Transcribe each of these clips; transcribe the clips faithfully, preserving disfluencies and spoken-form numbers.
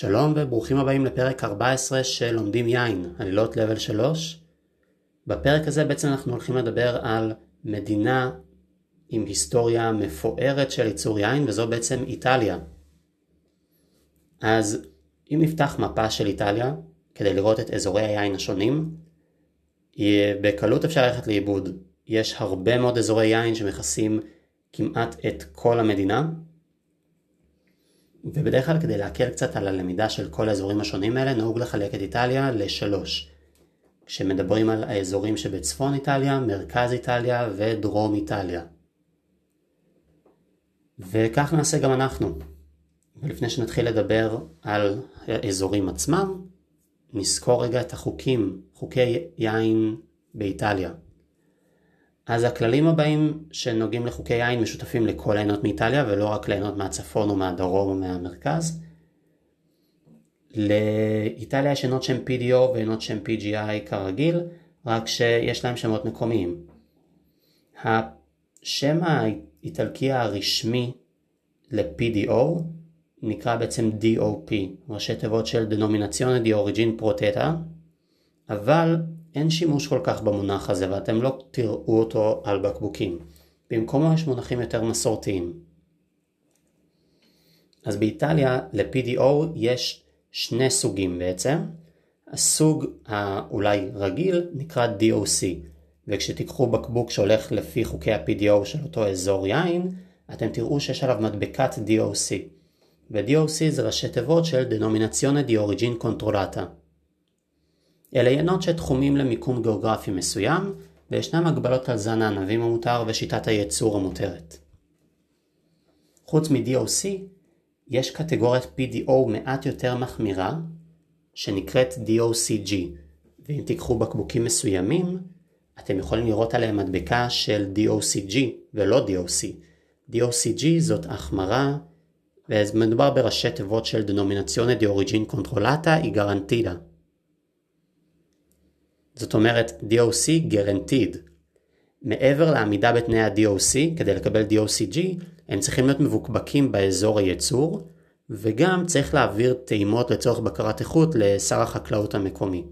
שלום וברוכים הבאים לפרק ארבע עשרה של לומדים יין, עלילות לבל שלוש. בפרק הזה בעצם אנחנו הולכים לדבר על מדינה עם היסטוריה מפוארת של ייצור יין, וזו בעצם איטליה. אז אם נפתח מפה של איטליה כדי לראות את אזורי היין השונים, בקלות אפשר ללכת לאיבוד. יש הרבה מאוד אזורי יין שמכסים כמעט את כל המדינה, ובדרך כלל כדי להקל קצת על הלמידה של כל האזורים השונים האלה, נהוג לחלק את איטליה לשלוש. כשמדברים על האזורים שבצפון איטליה, מרכז איטליה ודרום איטליה. וכך נעשה גם אנחנו. ולפני שנתחיל לדבר על האזורים עצמם, נזכור רגע את החוקים, חוקי יין באיטליה. אז הכללים הבאים שנוגעים לחוקי יין משותפים לכל העינות מאיטליה, ולא רק לעינות מהצפון או מהדרום או מהמרכז. לאיטליה יש עינות שם פי די או ועינות שם פי ג'י איי כרגיל, רק שיש להם שמות מקומיים. השם האיטלקי הרשמי ל-פי די או נקרא בעצם די או פי, ראשי תיבות של Denominazione di Origine Protetta, אבל אין שימוש כל כך במונח הזה, ואתם לא תראו אותו על בקבוקים. במקומו יש מונחים יותר מסורתיים. אז באיטליה ל-פי די או יש שני סוגים בעצם. הסוג האולי רגיל נקרא די או סי, וכשתיקחו בקבוק שהולך לפי חוקי ה-פי די או של אותו אזור יין, אתם תראו שיש עליו מדבקת די או סי. ו-די או סי זה ראשי תיבות של Denominazione di Origine Controllata. אלה עינות שתחומים למיקום גיאוגרפי מסוים, וישנם הגבלות על זן הענבים המותר ושיטת הייצור המותרת. חוץ מ-די או סי, יש קטגוריית פי די או מעט יותר מחמירה, שנקראת די או סי ג'י, ואם תיקחו בקבוקים מסוימים, אתם יכולים לראות עליהם מדבקה של די או סי ג'י ולא די או סי. די או סי ג'י זאת החמרה, ומדובר בראשי תיבות של Denominazione di Origine Controllata e Garantita. זאת אומרת די או סי Guaranteed. מעבר לעמידה בתנאי ה-די או סי, כדי לקבל די או סי ג'י, הם צריכים להיות מבוקבקים באזור הייצור, וגם צריך להעביר טעימות לצורך בקרת איכות לשר החקלאות המקומי.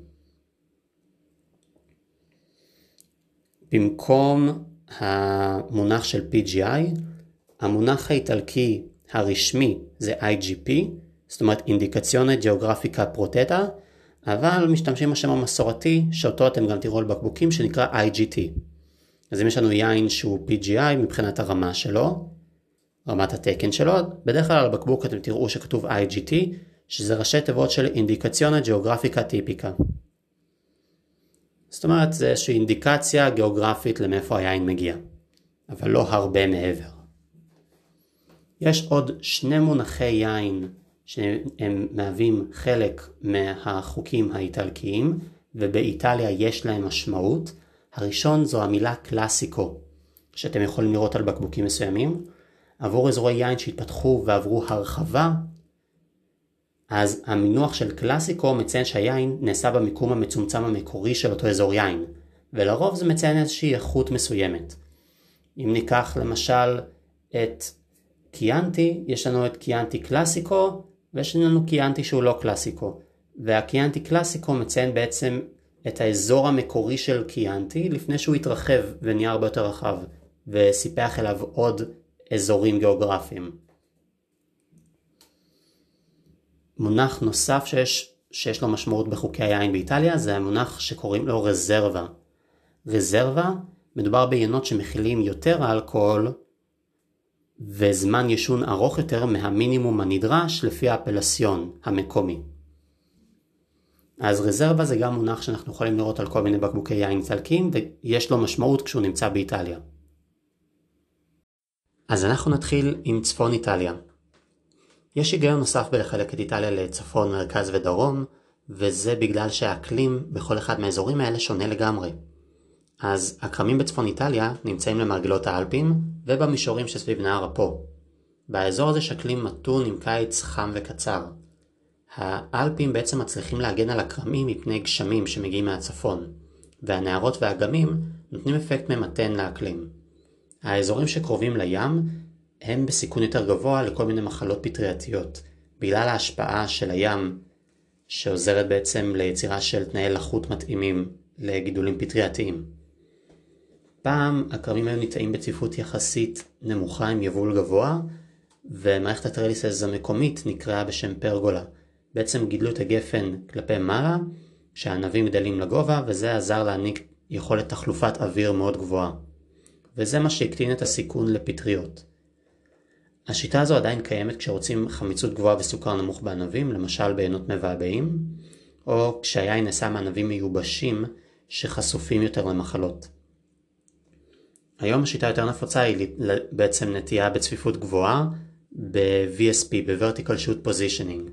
במקום המונח של פי ג'י איי, המונח האיטלקי הרשמי זה איי ג'י פי, זאת אומרת Indicazione Geografica Protetta, אבל משתמשים בשם המסורתי, שאותו אתם גם תראו על בקבוקים, שנקרא איי ג'י טי. אז אם יש לנו יין שהוא פי ג'י איי מבחינת הרמה שלו, רמת התקן שלו, בדרך כלל על הבקבוק אתם תראו שכתוב איי ג'י טי, שזה ראשי תיבות של Indicazione Geografica Tipica. זאת אומרת, זה איזושהי אינדיקציה גיאוגרפית למאיפה היין מגיע, אבל לא הרבה מעבר. יש עוד שני מונחי יין שהם מהווים חלק מהחוקים האיטלקיים, ובאיטליה יש להם משמעות. הראשון זו המילה קלאסיקו, שאתם יכולים לראות על בקבוקים מסוימים. עבור אזורי יין שהתפתחו ועברו הרחבה, אז המינוח של קלאסיקו מציין שהיין נעשה במיקום המצומצם המקורי של אותו אזור יין, ולרוב זה מציין איזושהי איכות מסוימת. אם ניקח למשל את קיאנטי, יש לנו את קיאנטי קלאסיקו, ויש לנו קיאנטי שהוא לא קלאסיקו. והקיאנטי קלאסיקו מציין בעצם את האזור המקורי של קיאנטי, לפני שהוא התרחב ונהיה הרבה יותר רחב, וסיפח אליו עוד אזורים גיאוגרפיים. מונח נוסף שיש, שיש לו משמעות בחוקי היין באיטליה, זה המונח שקוראים לו רזרבה. רזרבה מדובר בעיינות שמכילים יותר אלכוהול, וזמן ישון ארוך יותר מהמינימום הנדרש לפי האפלסיון המקומי. אז רזרבה זה גם מונח שאנחנו יכולים לראות על כל מיני בקבוקי יין איטלקיים, ויש לו משמעות כשהוא נמצא באיטליה. אז אנחנו נתחיל עם צפון איטליה. יש היגיון נוסף בלחלק את איטליה לצפון, מרכז ודרום, וזה בגלל שהאקלים בכל אחד מהאזורים האלה שונה לגמרי. אז הכרמים בצפון איטליה נמצאים למרגלות האלפים ובמישורים שסביב נהר הפו. באזור הזה שקלים מתון עם קיץ חם וקצר. האלפים בעצם מצליחים להגן על הכרמים מפני גשמים שמגיעים מהצפון, והנהרות והאגמים נותנים אפקט ממתן לאקלים. האזורים שקרובים לים הם בסיכון יותר גבוה לכל מיני מחלות פטרייתיות, בגלל ההשפעה של הים, שעוזרת בעצם ליצירה של תנאי לחות מתאימים לגידולים פטרייתיים. פעם הכרמים היו ניטעים בצפיפות יחסית נמוכה עם יבול גבוה, ומערכת הטרליסס המקומית נקראה בשם פרגולה. בעצם גידלו את הגפן כלפי מעלה, שהענבים גדלים לגובה, וזה עזר להעניק יכולת תחלופת אוויר מאוד גבוהה. וזה מה שהקטין את הסיכון לפטריות. השיטה הזו עדיין קיימת כשרוצים חמיצות גבוהה וסוכר נמוך בענבים, למשל בעינות מבעבעים, או כשהיין נעשה מענבים מיובשים שחשופים יותר למחלות. היום השיטה יותר נפוצה היא בעצם נטייה בצפיפות גבוהה ב-וי אס פי, ב-Vertical Shoot Positioning.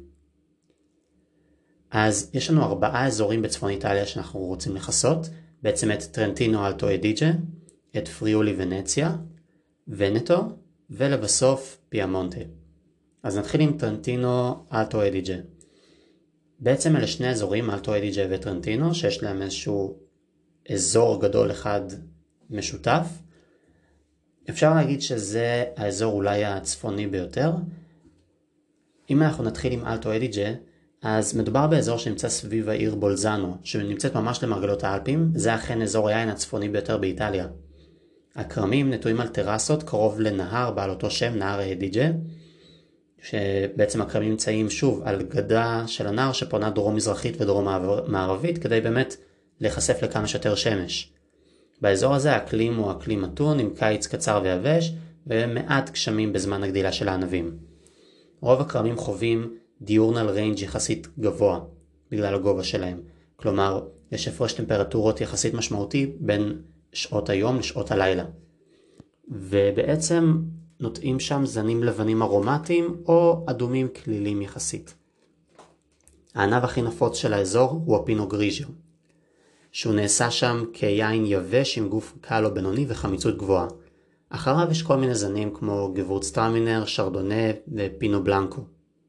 אז יש לנו ארבעה אזורים בצפון איטליה שאנחנו רוצים לחסות, בעצם את טרנטינו אלטו אדיג'ה, את פריולי ונציה, ונטו, ולבסוף פיאמונטה. אז נתחיל עם טרנטינו אלטו אדיג'ה. בעצם אלה שני אזורים, אלטו אדיג'ה וטרנטינו, שיש להם איזשהו אזור גדול אחד משותף. אפשר להגיד שזה האזור אולי הצפוני ביותר. אם אנחנו נתחיל עם אלטו אדיג'ה, אז מדובר באזור שנמצא סביב העיר בולזאנו, שנמצאת ממש למרגלות האלפים. זה אכן אזור היין הצפוני ביותר באיטליה. הכרמים נטועים על טרסות קרוב לנהר בעל אותו שם, נהר אדיג'ה, שבעצם הכרמים נמצאים שוב על גדה של הנהר שפונה דרום מזרחית ודרום מערבית, כדי באמת להיחשף לכמה שיותר שמש. באזור הזה האקלים הוא אקלים מתון עם קיץ קצר ויבש ומעט גשמים בזמן הגדילה של הענבים. רוב הכרמים חווים דיורנל ריינג' יחסית גבוה בגלל הגובה שלהם. כלומר, יש הפרש טמפרטורות יחסית משמעותי בין שעות היום לשעות הלילה. ובעצם נוטעים שם זנים לבנים ארומטיים או אדומים כלילים יחסית. הענב הכי נפוץ של האזור הוא הפינו גריז'יו, שהוא נעשה שם כיין יבש עם גוף קל או בינוני וחמיצות גבוהה. אחריו יש כל מיני זנים כמו גבורצטרמינר, שרדונה ופינו בלנקו.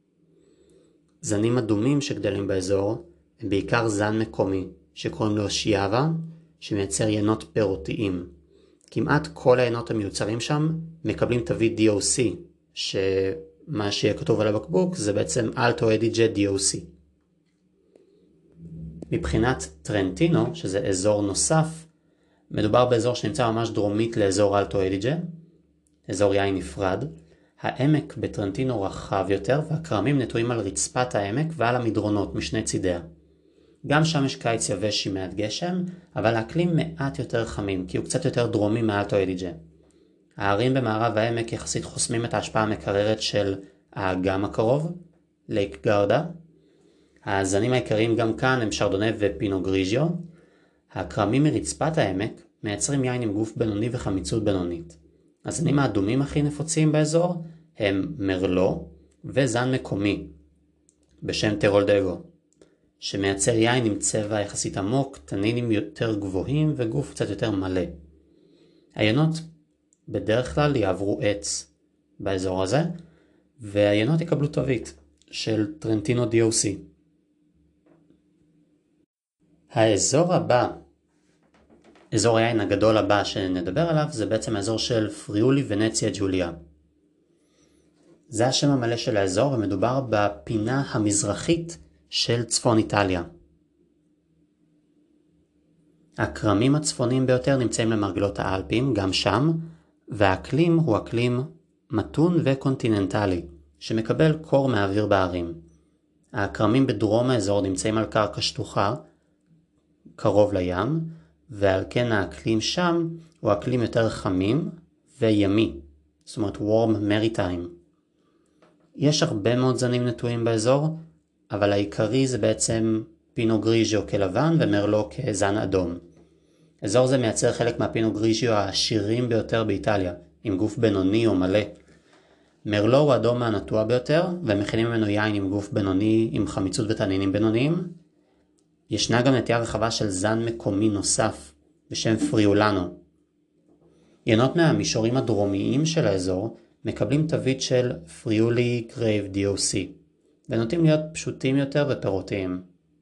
זנים אדומים שגדלים באזור הם בעיקר זן מקומי שקוראים לו שיאבה, שמייצר יינות פירותיים. כמעט כל היינות המיוצרים שם מקבלים תווית די או סי, שמה שיהיה כתוב על הבקבוק זה בעצם אלטו אדיג'ה די או סי. מבחינת טרנטינו, שזה אזור נוסף, מדובר באזור שנמצא ממש דרומית לאזור אלטו אדיג'ה, אזור יין נפרד. העמק בטרנטינו רחב יותר, והכרמים נטועים על רצפת העמק ועל המדרונות משני צידיה. גם שם יש קיץ יבש עם מעט גשם, אבל האקלים מעט יותר חמים, כי הוא קצת יותר דרומי מאלטו אדיג'ה. הערים במערב העמק יחסית חוסמים את ההשפעה המקררת של האגם הקרוב, לייק גרדה. הזנים העיקריים גם כאן הם שרדונה ופינו גריז'יו. הכרמים מרצפת העמק מייצרים יין עם גוף בינוני וחמיצות בינונית. הזנים האדומים הכי נפוצים באזור הם מרלו וזן מקומי בשם טרולדגו, שמייצר יין עם צבע יחסית עמוק, טנינים יותר גבוהים וגוף קצת יותר מלא. היינות בדרך כלל יעברו עץ באזור הזה, והיינות יקבלו תווית של טרנטינו די או סי. האזור הבא, אזור היין הגדול הבא שנדבר עליו, זה בעצם האזור של פריולי ונציה ג'וליה. זה השם המלא של האזור, ומדובר בפינה המזרחית של צפון איטליה. הכרמים הצפוניים ביותר נמצאים למרגלות האלפים, גם שם, והאקלים הוא אקלים מתון וקונטיננטלי, שמקבל קור מהאוויר בערים. הכרמים בדרום האזור נמצאים על קרקע שטוחה, קרוב לים, ועל כן האקלים שם הוא אקלים יותר חמים וימי, זאת אומרת warm maritime. יש הרבה מאוד זנים נטועים באזור, אבל העיקרי זה בעצם פינו גריז'יו כלבן ומרלו כזן אדום. אזור זה מייצר חלק מהפינו גריז'יו העשירים ביותר באיטליה, עם גוף בינוני או מלא. מרלו הוא האדום הנטוע ביותר, ומכינים ממנו יין עם גוף בינוני עם חמיצות וטנינים בינוניים. ישנה גם נטייה רחבה של זן מקומי נוסף בשם פריולנו. יינות מהמישורים הדרומיים של האזור מקבלים תווית של פריולי גרייב די או סי, ונוטים להיות פשוטים יותר ופירותיים.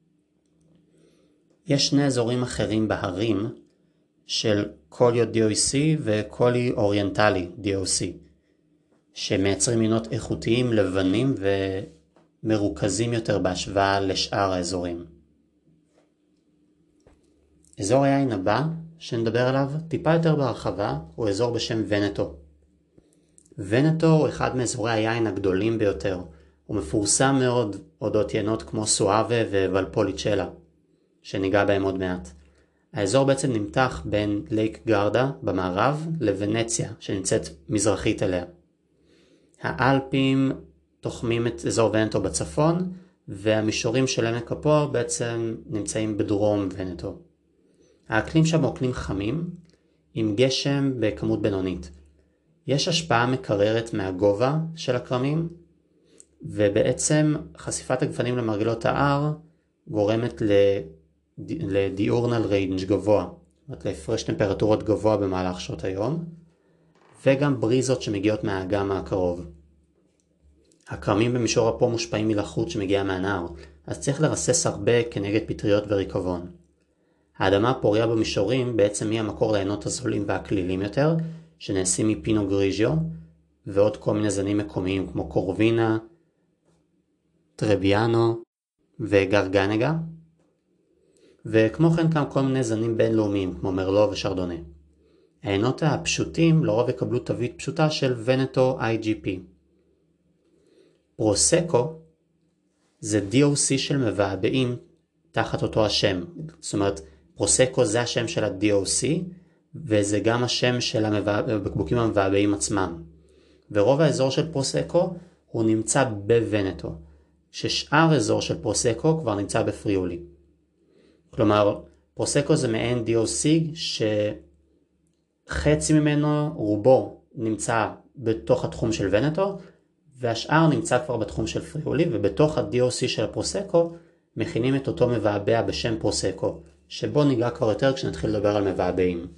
יש שני אזורים אחרים בהרים של קוליו די או סי וקולי אוריינטלי די או סי, שמייצרים יינות איכותיים לבנים מרוכזים יותר בהשוואה לשאר האזורים. אזור היין הבא שנדבר עליו טיפה יותר בהרחבה הוא אזור בשם ונטו. ונטו הוא אחד מאזורי היין הגדולים ביותר. הוא מפורסם מאוד אודות יינות כמו סואבה וולפוליצ'לה, שניגע בהם עוד מעט. האזור בעצם נמתח בין לייק גרדה במערב לוונציה שנמצאת מזרחית אליה. האלפים תוחמים את אזור ונטו בצפון, והמישורים של עמק הפו בעצם נמצאים בדרום ונטו. האקלים שם הוא אקלים חמים, עם גשם בכמות בינונית. יש השפעה מקררת מהגובה של הכרמים, ובעצם חשיפת הגפנים למרגלות ההר גורמת לדיורנל ריינג' גבוה, זאת אומרת להפרש טמפרטורות גבוה במהלך שעות היום, וגם בריזות שמגיעות מהאגם הקרוב. הכרמים במישור הפו מושפעים מלחות שמגיעה מהנהר, אז צריך לרסס הרבה כנגד פטריות וריקבון. האדמה הפוריה במישורים בעצם היא המקור לעינות הזולים והכלילים יותר, שנעשים מפינו גריז'יו, ועוד כל מיני זנים מקומיים כמו קורבינה, טרביאנו וגרגנגה, וכמו כן גם כל מיני זנים בינלאומיים כמו מרלו ושרדונה. העינות הפשוטים לרוב יקבלו תווית פשוטה של ונטו איי ג'י פי. פרוסקו זה די או סי של מבעבעים תחת אותו השם. זאת אומרת, פרוסקו זה השם של ה-די או סי, וזה גם השם של הבקבוקים המבעבעים עצמם. ורוב האזור של פרוסקו הוא נמצא בוונטו, ששאר אזור של פרוסקו כבר נמצא בפריולי. כלומר, פרוסקו זה מעין די או סי שחצי ממנו, רובו, נמצא בתוך התחום של ונטו, והשאר נמצא כבר בתחום של פריולי, ובתוך ה-די או סי של הפרוסקו מכינים את אותו מבעבע בשם פרוסקו, שבו ניגע כבר יותר כשנתחיל לדבר על מבעבעים.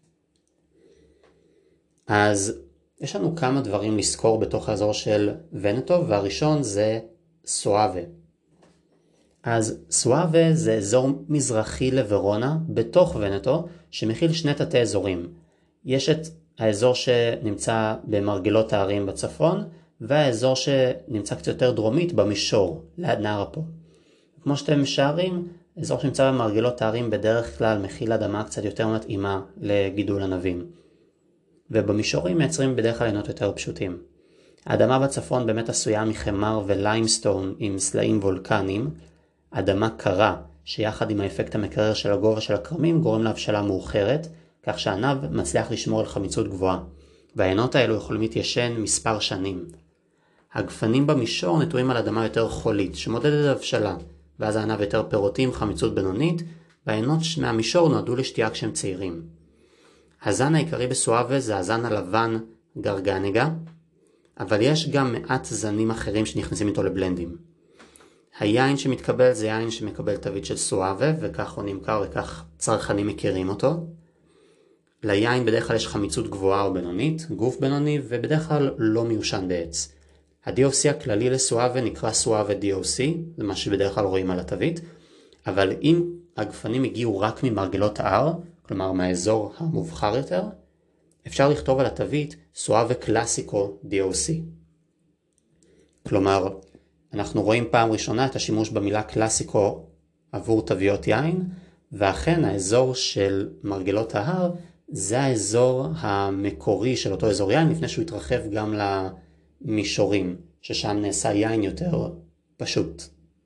אז יש לנו כמה דברים לזכור בתוך האזור של ונטו, והראשון זה סואבה. אז סואבה זה אזור מזרחי לוורונה בתוך ונטו, שמכיל שני תתי אזורים. יש את האזור שנמצא במרגלות הערים בצפון, והאזור שנמצא קצת יותר דרומית במישור, ליד נהר הפו. כמו שאתם משערים, אזור שנמצא במרגלות הערים בדרך כלל מכיל אדמה קצת יותר מתאימה לגידול ענבים. ובמישורים מייצרים בדרך כלל עינות יותר פשוטים. האדמה בצפון באמת עשויה מחמר וליימסטון עם סלעים וולקניים, אדמה קרה שיחד עם האפקט המקרר של הגובה של הכרמים גורם להבשלה מאוחרת, כך שהענב מצליח לשמור על חמיצות גבוהה, והעינות האלו יכולים להתיישן מספר שנים. הגפנים במישור נטועים על אדמה יותר חולית שמודדת הבשלה, ואז הענב יותר פירותי עם חמיצות בינונית, והעינות מהמישור נועדו לשתייה כשהם צעירים. הזן העיקרי בסואבה זה הזן הלבן גרגנגה, אבל יש גם מעט זנים אחרים שנכנסים איתו לבלנדים. היין שמתקבל זה יין שמקבל תווית של סואבה, וכך הוא נמכר וכך צרכנים מכירים אותו. ליין בדרך כלל יש חמיצות גבוהה או בינונית, גוף בינוני, ובדרך כלל לא מיושן בעץ. ה-די או סי הכללי לסואבה נקרא סואבה די או סי, זה מה שבדרך כלל רואים על התווית, אבל אם הגפנים הגיעו רק ממרגלות ההר, כלומר מהאזור המובחר יותר, אפשר לכתוב על התווית סואבה קלאסיקו די או סי. כלומר, אנחנו רואים פעם ראשונה את השימוש במילה קלאסיקו עבור תוויות יין, ואכן האזור של מרגלות ההר זה האזור המקורי של אותו אזור יין, לפני שהוא התרחב גם למישורים, ששם נעשה יין יותר פשוט.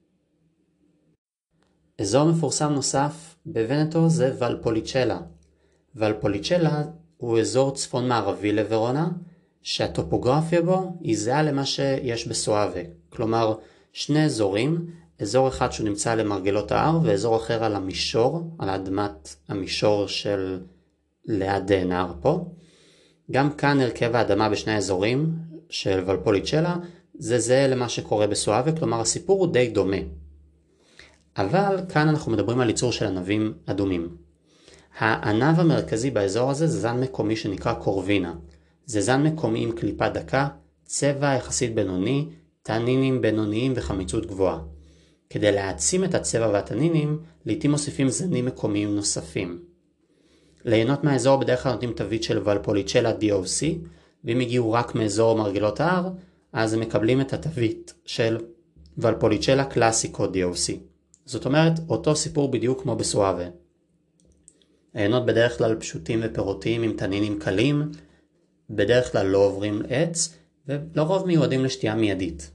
אזור מפורסם נוסף בוונטו זה ולפוליצ'לה. ולפוליצ'לה הוא אזור צפון מערבי לוורונה, שהטופוגרפיה בו היא זהה למה שיש בסואבה. כלומר, שני אזורים, אזור אחד שהוא נמצא למרגלות ההר, ואזור אחר על המישור, על אדמת המישור של ליד נהר פה. גם כאן הרכב האדמה בשני האזורים של ולפוליצ'לה, זה זהה למה שקורה בסואבה, כלומר הסיפור הוא די דומה. אבל כאן אנחנו מדברים על ייצור של ענבים אדומים. הענב המרכזי באזור הזה זה זן מקומי שנקרא קורבינה. זה זן מקומי עם קליפה דקה, צבע יחסית בינוני, טנינים בינוניים וחמיצות גבוהה. כדי להעצים את הצבע והטנינים, לעתים מוסיפים זנים מקומיים נוספים. ליהנות מהאזור בדרך כלל נותנים תווית של ולפוליצ'לה די או סי, ואם הגיעו רק מאזור מרגלות ההר, אז הם מקבלים את התווית של ולפוליצ'לה קלאסיקו די או סי. זאת אומרת, אותו סיפור בדיוק כמו בסואבה. העיינות בדרך כלל פשוטים ופירותיים עם תנינים קלים, בדרך כלל לא עוברים עץ, ולרוב מיועדים לשתייה מיידית.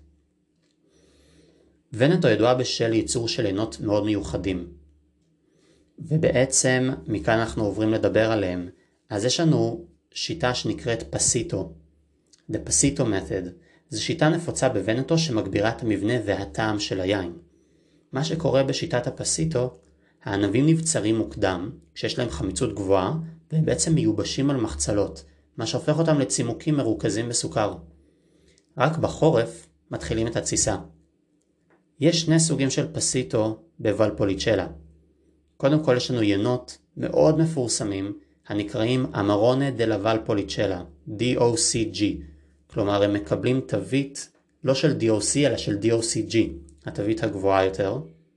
ונטו ידועה בשל ייצור של עיינות מאוד מיוחדים. ובעצם מכאן אנחנו עוברים לדבר עליהם. אז יש לנו שיטה שנקראת פסיטו. The Pasito Method. זו שיטה נפוצה בוונטו שמגבירה את המבנה והטעם של היין. מה שקורה בשיטת הפסיטו, הענבים נבצרים מוקדם, כשיש להם חמיצות גבוהה, והם בעצם מיובשים על מחצלות, מה שהופך אותם לצימוקים מרוכזים בסוכר. רק בחורף מתחילים את התסיסה. יש שני סוגים של פסיטו בוולפוליצ'לה. קודם כל יש לנו יינות מאוד מפורסמים, הנקראים אמרונה דלה ולפוליצ'לה, די או סי ג'י. כלומר הם מקבלים תווית לא של די או סי אלא של די או סי ג'י, התווית הגבוהה יותר.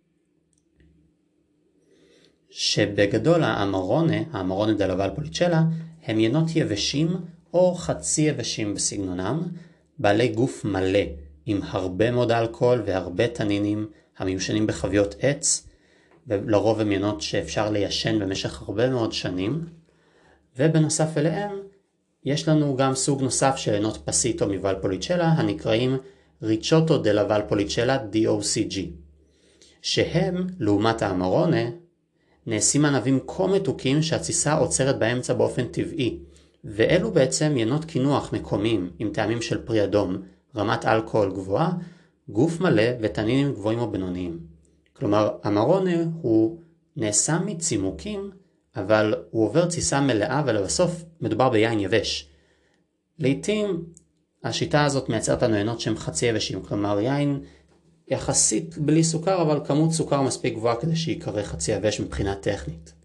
שבגדול האמרונה, האמרונה דלה ולפוליצ'לה, הם יינות יבשים או חצי יבשים בסגנונם, בעלי גוף מלא, עם הרבה מאוד אלכוהול והרבה תנינים המיושנים בחביות עץ, ולרוב הם יינות שאפשר ליישן במשך הרבה מאוד שנים. ובנוסף אליהם, יש לנו גם סוג נוסף של יינות פסיטו מוולפוליצ'לה, הנקראים ריצ'וטו דלה ולפוליצ'לה די או סי ג'י, שהם, לעומת האמרונה, נעשים ענבים כה מתוקים שהתסיסה עוצרת באמצע באופן טבעי, ואלו בעצם יינות קינוח מקומיים עם טעמים של פרי אדום, רמת אלכוהול גבוהה, גוף מלא ותנינים גבוהים או בינוניים. כלומר, אמרונה הוא נעשה מצימוקים, אבל הוא עובר תסיסה מלאה ולבסוף מדובר ביין יבש. לעתים השיטה הזאת מייצרת לנו יינות שהם חצי יבשים, כלומר יין יחסית בלי סוכר, אבל כמות סוכר מספיק גבוהה כדי שיקרא חצי יבש מבחינה טכנית.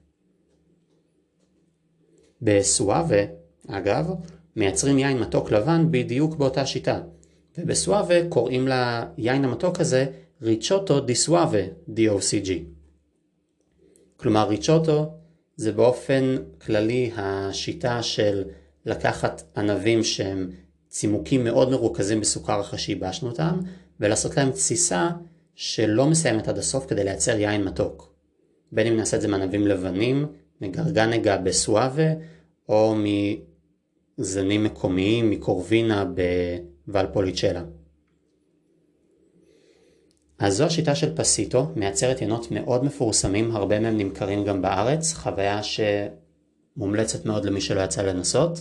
בסואבה, אגב, מייצרים יין מתוק לבן בדיוק באותה שיטה. ובסואבה קוראים ליין המתוק הזה ריצ'וטו די סואבה די או סי ג'י. כלומר ריצ'וטו זה באופן כללי השיטה של לקחת ענבים שהם צימוקים מאוד מרוכזים בסוכר אחרי שייבשנו אותם, ולעשות להם תסיסה שלא מסיימת עד הסוף כדי לייצר יין מתוק. בין אם נעשה את זה מענבים לבנים, מגרגנגה בסואבה, או מזנים מקומיים, מקורבינה בוולפוליצ'לה. אז זו השיטה של פסיטו, מייצרת יינות מאוד מפורסמים, הרבה מהם נמכרים גם בארץ, חוויה שמומלצת מאוד למי שלא יצא לנסות.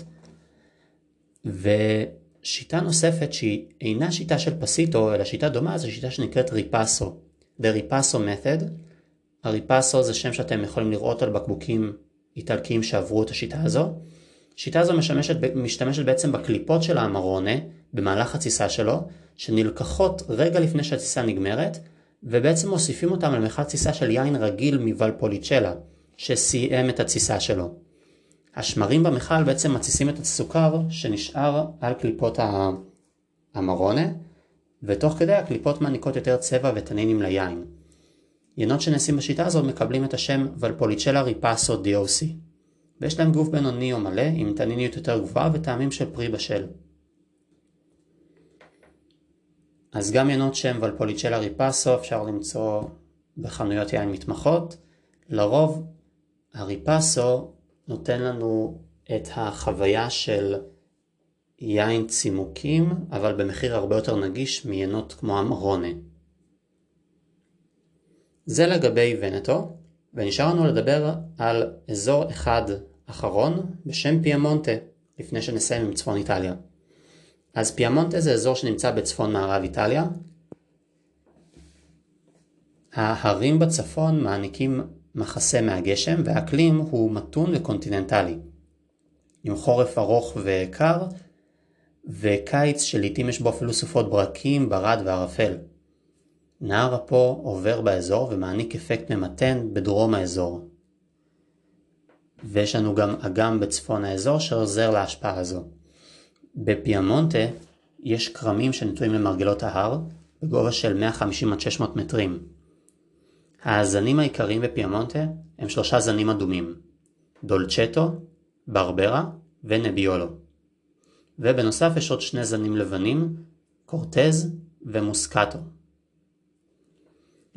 ושיטה נוספת שהיא אינה שיטה של פסיטו, אלא שיטה דומה, זו שיטה שנקראת ריפאסו. The Ripasso Method. הריפאסו זה שם שאתם יכולים לראות על בקבוקים איטלקיים שעברו את השיטה הזו. השיטה הזו משמשת, משתמשת בעצם בקליפות של האמרונה, במהלך התסיסה שלו, שנלקחות רגע לפני שהתסיסה נגמרת, ובעצם מוסיפים אותם על מכל תסיסה של יין רגיל מוולפוליצ'לה, שסיים את התסיסה שלו. השמרים במכל בעצם מתסיסים את הסוכר שנשאר על קליפות האמרונה, ותוך כדי הקליפות מעניקות יותר צבע ותנינים ליין. יינות שנעשים בשיטה הזו מקבלים את השם ולפוליצ'לה ריפאסו די או סי, ויש להם גוף בינוני או מלא עם תניניות יותר גבוהה וטעמים של פרי בשל. אז גם יינות שם ולפוליצ'לה ריפאסו אפשר למצוא בחנויות יין מתמחות. לרוב הריפאסו נותן לנו את החוויה של יין צימוקים, אבל במחיר הרבה יותר נגיש מיינות כמו אמרונה. זה לגבי ונטו, ונשאר לנו לדבר על אזור אחד אחרון בשם פיאמונטה, לפני שנסיים עם צפון איטליה. אז פיאמונטה זה אזור שנמצא בצפון מערב איטליה. ההרים בצפון מעניקים מחסה מהגשם, והאקלים הוא מתון וקונטיננטלי, עם חורף ארוך וקר, וקיץ שלעיתים יש בו אפילו סופות ברקים, ברד וערפל. נהר אפו עובר באזור ומעניק אפקט ממתן בדרום האזור. ויש לנו גם אגם בצפון האזור שעוזר להשפעה הזו. בפיאמונטה יש קרמים שנטועים למרגלות ההר בגובה של מאה וחמישים עד שש מאות מטרים. הזנים העיקריים בפיאמונטה הם שלושה זנים אדומים, דולצ'טו, ברברה ונביולו. ובנוסף יש עוד שני זנים לבנים, קורטז ומוסקטו.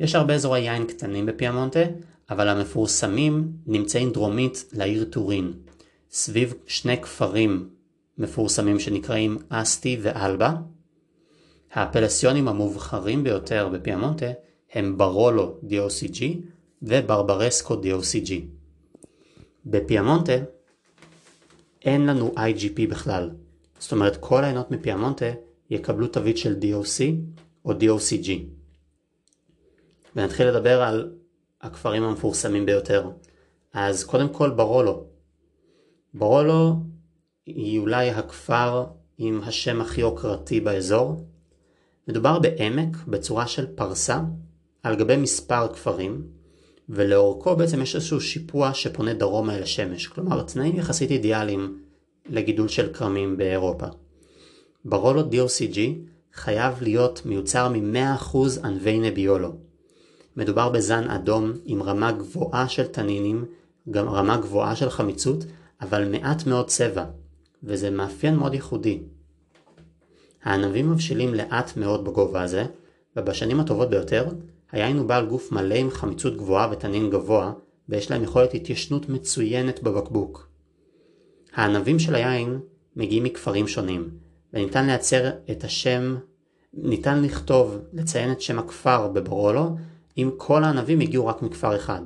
יש הרבה אזורי יין קטנים בפיאמונטה, אבל המפורסמים נמצאים דרומית לעיר טורין, סביב שני כפרים מפורסמים שנקראים אסטי ואלבה. האפלסיונים המובחרים ביותר בפיאמונטה הם ברולו די או סי ג'י וברברסקו די או סי ג'י. בפיאמונטה אין לנו איי ג'י פי בכלל, זאת אומרת כל העינות מפיאמונטה יקבלו תווית של די או סי או די או סי ג'י. ונתחיל לדבר על הכפרים המפורסמים ביותר. אז קודם כל ברולו. ברולו היא אולי הכפר עם השם הכי יוקרתי באזור. מדובר בעמק בצורה של פרסה על גבי מספר כפרים, ולאורכו בעצם יש איזשהו שיפוע שפונה דרומה אל השמש, כלומר תנאים יחסית אידיאליים לגידול של כרמים באירופה. ברולו די או סי ג'י חייב להיות מיוצר מ-מאה אחוז ענבי נביולו. מדובר בזן אדום עם רמה גבוהה של טנינים, גם רמה גבוהה של חמיצות, אבל מעט מאוד צבע, וזה מאפיין מאוד ייחודי. הענבים מבשילים לאט מאוד בגובה הזה, ובשנים הטובות ביותר, היין הוא בעל גוף מלא עם חמיצות גבוהה וטנין גבוה, ויש להם יכולת התיישנות מצוינת בבקבוק. הענבים של היין מגיעים מכפרים שונים, וניתן לייצר את השם, ניתן לכתוב, לציין את שם הכפר בברולו, אם כל הענבים הגיעו רק מכפר אחד.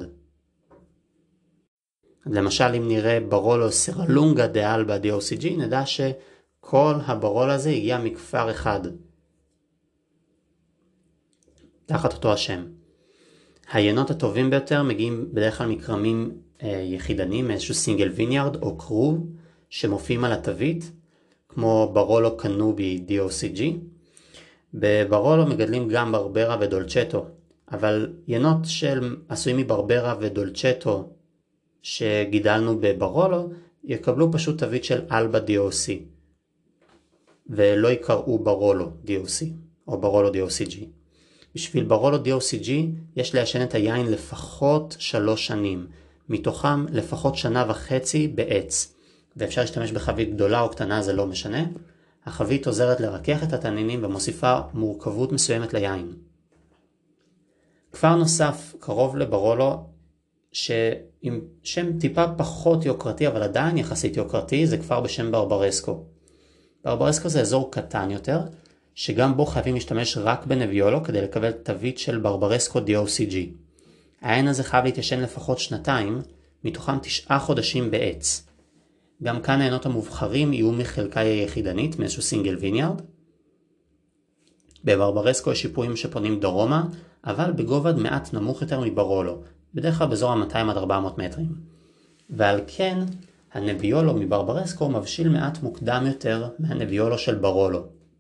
למשל, אם נראה ברולו סרלונגה דה אלבה די או סי ג'י, נדע שכל הברול הזה הגיע מכפר אחד. תחת אותו השם. היינות הטובים ביותר מגיעים בדרך כלל מכרמים אה, יחידנים, מאיזשהו סינגל ויניארד או קרוב, שמופיעים על התווית, כמו ברולו קנובי די או סי ג'י. בברולו מגדלים גם ברברה ודולצ'טו, אבל ינות של עשויים מברברה ודולצ'טו שגידלנו בברולו יקבלו פשוט תווית של אלבה די או סי ולא יקראו ברולו די או סי או ברולו די או סי ג'י. בשביל ברולו די או סי ג'י יש ליישן את היין לפחות שלוש שנים, מתוכם לפחות שנה וחצי בעץ, ואפשר להשתמש בחבית גדולה או קטנה, זה לא משנה. החבית עוזרת לרכך את התנינים ומוסיפה מורכבות מסוימת ליין. כפר נוסף קרוב לברולו שעם שם טיפה פחות יוקרתי אבל עדיין יחסית יוקרתי, זה כפר בשם ברברסקו. ברברסקו זה אזור קטן יותר שגם בו חייבים להשתמש רק בנביולו כדי לקבל תווית של ברברסקו די או סי ג'י. העין הזה חייב להתיישן לפחות שנתיים, מתוכם תשעה חודשים בעץ. גם כאן העינות המובחרים יהיו מחלקה יחידנית מאיזשהו סינגל ויניארד. בברברסקו יש שיפועים שפונים דרומה, אבל בגובה מעט נמוך יותר מברולו, בדרך כלל באזור ה-מאתיים עד ארבע מאות מטרים. ועל כן, הנביולו מברברסקו מבשיל מעט מוקדם יותר מהנביולו של ברולו.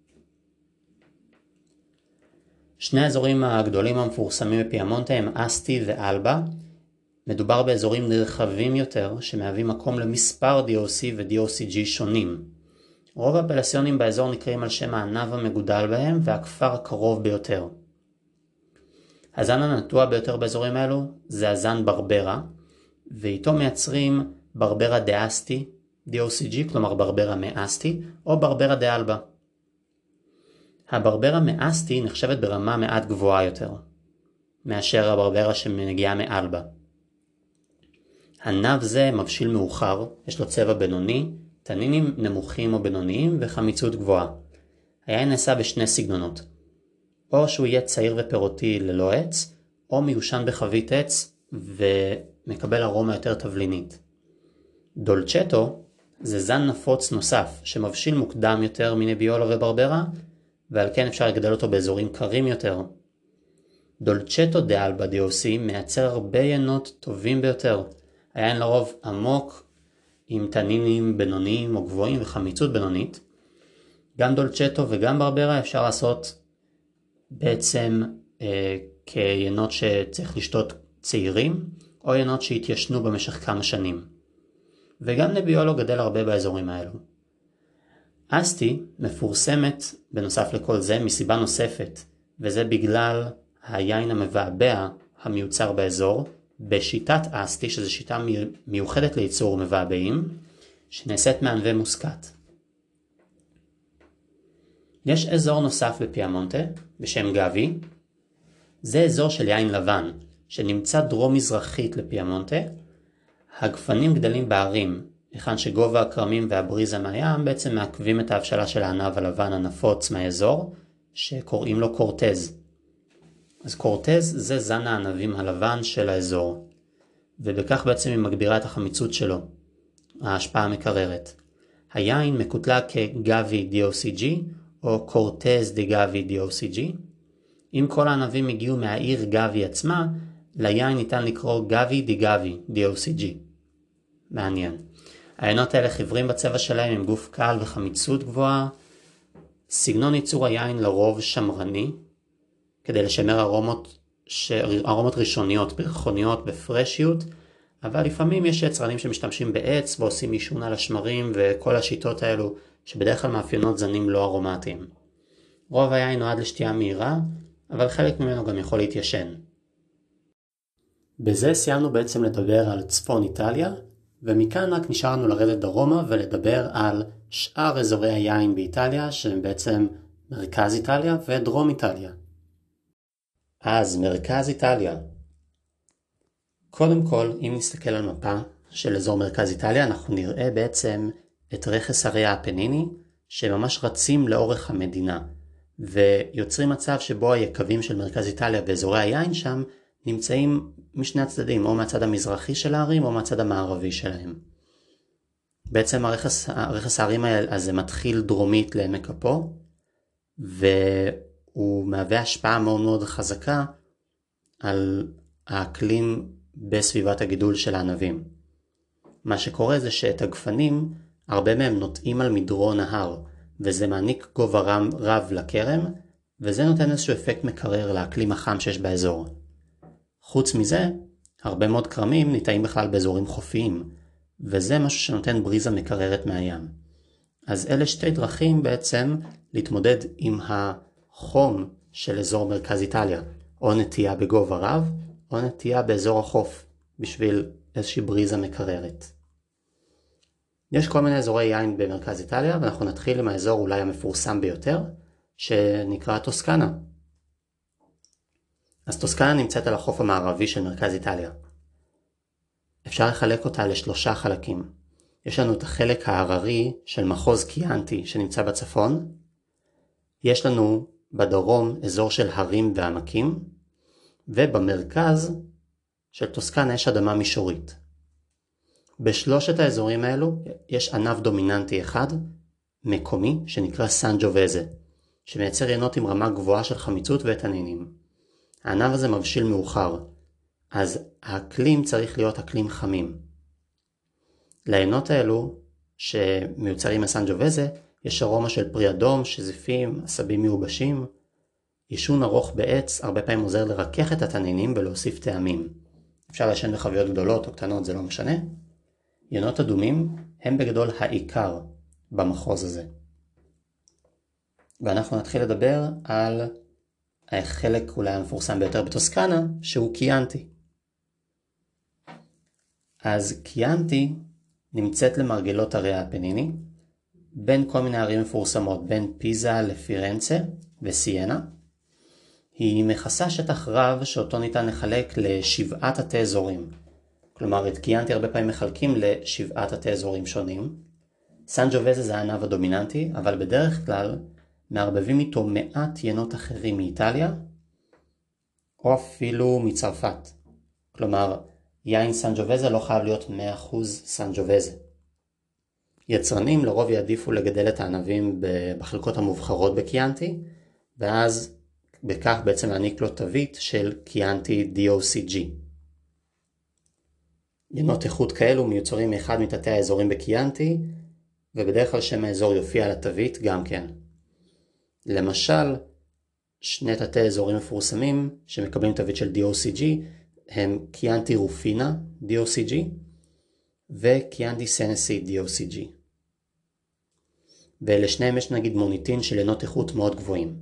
שני האזורים הגדולים המפורסמים בפיאמונטה הם אסטי ואלבה. מדובר באזורים נרחבים יותר שמהווים מקום למספר די או סי ו-די או סי ג'י שונים. רוב האפלסיונים באזור נקראים על שם הענב המגודל בהם והכפר הקרוב ביותר. הזן הנטוע ביותר באזורים האלו זה הזן ברברה, ואיתו מייצרים ברברה דה אסטי די או סי ג'י, כלומר ברברה מאסטי, או ברברה דה אלבה. הברברה מאסטי נחשבת ברמה מעט גבוהה יותר, מאשר הברברה שמגיעה מאלבה. ענב זה מבשיל מאוחר, יש לו צבע בינוני, תנינים נמוכים או בינוניים וחמיצות גבוהה. היין נעשה בשני סגנונות. או שהוא יהיה צעיר ופירותי ללא עץ, או מיושן בחבית עץ ומקבל ארומה יותר תבלינית. דולצ'טו זה זן נפוץ נוסף שמבשיל מוקדם יותר מנביולו וברברה, ועל כן אפשר לגדל אותו באזורים קרים יותר. דולצ'טו דה אלבה די או סי מייצר הרבה יינות טובים ביותר. היין לרוב עמוק עם תנינים בינוניים או גבוהים וחמיצות בינונית. גם דולצ'טו וגם ברברה אפשר לעשות בעצם אה, כיינות שצריך לשתות צעירים, או יינות שהתיישנו במשך כמה שנים. וגם נביולו גדל הרבה באזורים האלו. אסטי מפורסמת בנוסף לכל זה מסיבה נוספת, וזה בגלל היין המבעבע המיוצר באזור, בשיטת אסטי, שזו שיטה מיוחדת לייצור מבעבעים, שנעשית מענבי מוסקת. יש אזור נוסף בפיאמונטה בשם גבי. זה אזור של יין לבן, שנמצא דרום-מזרחית לפיאמונטה. הגפנים גדלים בערים, היכן שגובה הכרמים והבריזה מהים בעצם מעכבים את ההבשלה של הענב הלבן הנפוץ מהאזור, שקוראים לו קורטז. אז קורטז זה זן הענבים הלבן של האזור, ובכך בעצם היא מגבירה את החמיצות שלו, ההשפעה המקררת. היין מקוטלג כגאבי די או סי ג'י או קורטז די גאבי די או סי ג'י. אם כל הענבים הגיעו מהעיר גאבי עצמה, ליין ניתן לקרוא גאבי די גאבי די או סי ג'י. מעניין. העיינות האלה חיוורים בצבע שלהם עם גוף קל וחמיצות גבוהה. סגנון ייצור היין לרוב שמרני, כדי לשמר ארומות, ש... ארומות ראשוניות, פרחוניות, בפרשיות, אבל לפעמים יש יצרנים שמשתמשים בעץ ועושים עישון על השמרים וכל השיטות האלו שבדרך כלל מאפיינות זנים לא ארומטיים. רוב היין נועד לשתייה מהירה, אבל חלק ממנו גם יכול להתיישן. בזה סיימנו בעצם לדבר על צפון איטליה, ומכאן רק נשארנו לרדת דרומה ולדבר על שאר אזורי היין באיטליה, שהם בעצם מרכז איטליה ודרום איטליה. אז מרכז איטליה. קודם כל, אם נסתכל על מפה של אזור מרכז איטליה, אנחנו נראה בעצם את רכס הרי האפניני, שממש רצים לאורך המדינה, ויוצרים מצב שבו היקבים של מרכז איטליה ואזורי היין שם נמצאים משני הצדדים, או מהצד המזרחי של הערים או מהצד המערבי שלהם. בעצם הרכס, הרכס הערים הזה מתחיל דרומית לעמק אפו, והוא מהווה השפעה מאוד מאוד חזקה על האקלים בסביבת הגידול של הענבים. מה שקורה זה שאת הגפנים, הרבה מהם נוטעים על מדרון ההר, וזה מעניק גובה רם רב לכרם, וזה נותן איזשהו אפקט מקרר לאקלים החם שיש באזור. חוץ מזה, הרבה מאוד קרמים ניטעים בכלל באזורים חופיים, וזה משהו שנותן בריזה מקררת מהים. אז אלה שתי דרכים בעצם להתמודד עם החום של אזור מרכז איטליה, או נטייה בגובה רב, או נטייה באזור החוף, בשביל איזושהי בריזה מקררת. יש כל מיני אזורי יין במרכז איטליה, ואנחנו נתחיל עם האזור אולי המפורסם ביותר, שנקרא טוסקנה. אז טוסקנה נמצאת על החוף המערבי של מרכז איטליה. אפשר לחלק אותה לשלושה חלקים. יש לנו את החלק ההררי של מחוז קיאנטי שנמצא בצפון. יש לנו בדרום אזור של הרים ועמקים, ובמרכז של טוסקנה יש אדמה מישורית. בשלושת האזורים האלו יש ענב דומיננטי אחד, מקומי, שנקרא סנג'ובזה, שמייצר יינות עם רמה גבוהה של חמיצות וטנינים. הענב הזה מבשיל מאוחר, אז האקלים צריך להיות אקלים חמים. לעיינות האלו, שמיוצרים מסנג'ובזה, יש ארומה של פרי אדום, שזיפים, עשבים מיובשים. עישון ארוך בעץ הרבה פעמים עוזר לרכך את התנינים ולהוסיף טעמים. אפשר לעשן בחביות גדולות או קטנות, זה לא משנה. יינות אדומים הם בגדול העיקר במחוז הזה. ואנחנו נתחיל לדבר על החלק אולי המפורסם ביותר בטוסקנה, שהוא קיאנטי. אז קיאנטי נמצאת למרגלות הרי האפניני, בין כל מיני ערים מפורסמות, בין פיזה לפירנצה וסיינה. היא מכסה שטח רב שאותו ניתן לחלק לשבעת תתי אזורים. כלומר, את קיאנטי הרבה פעמים מחלקים לשבעת תתי אזורים שונים. סנג'ובזה זה הענב הדומיננטי, אבל בדרך כלל מערבבים איתו מעט יינות אחרים מאיטליה, או אפילו מצרפת. כלומר, יין סנג'ובזה לא חייב להיות מאה אחוז סנג'ובזה. יצרנים לרוב יעדיפו לגדל את הענבים בחלקות המובחרות בקיאנטי, ואז בכך בעצם להעניק לו תווית של קיאנטי די או סי ג'י. יינות איכות כאלו מיוצרים מאחד מתתי האזורים בקיאנטי, ובדרך כלל שם האזור יופיע על התווית גם כן. למשל, שני תתי אזורים מפורסמים שמקבלים תווית של די או סי ג'י הם קיאנטי רופינה די או סי ג'י וקיאנטי סנסי די או סי ג'י. ולשניהם יש נגיד מוניטין של יינות איכות מאוד גבוהים.